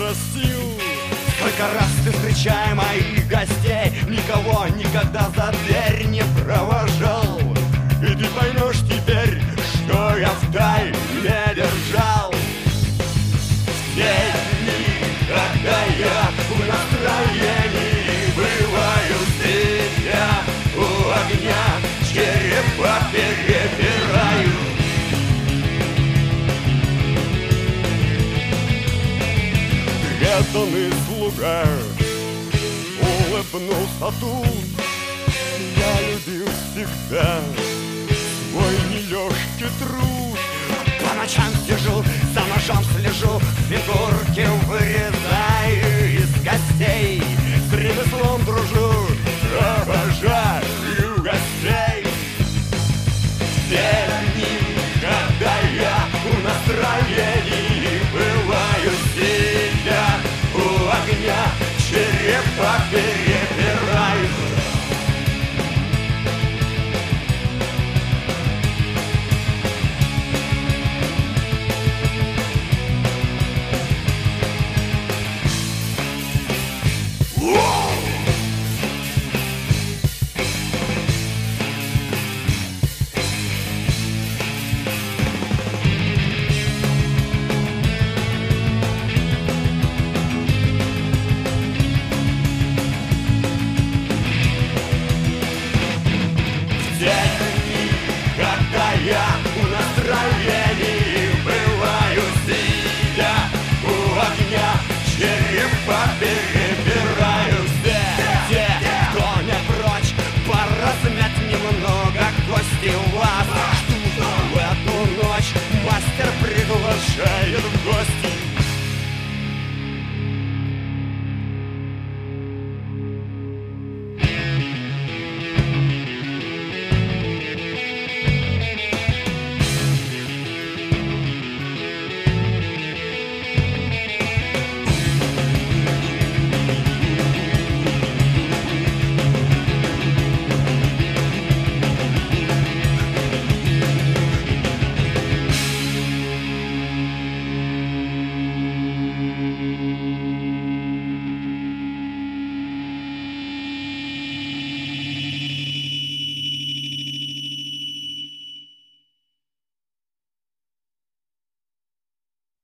простил. Сколько раз ты, встречая моих гостей, никого никогда за дверь не провожал. И ты поймешь теперь, что я втайне держал. Все дни, когда я в настроении бываю тебя у огня, черепа перебираю. Преданный слуга улыбнулся тут. Я любил всегда свой нелегкий труд. По ночам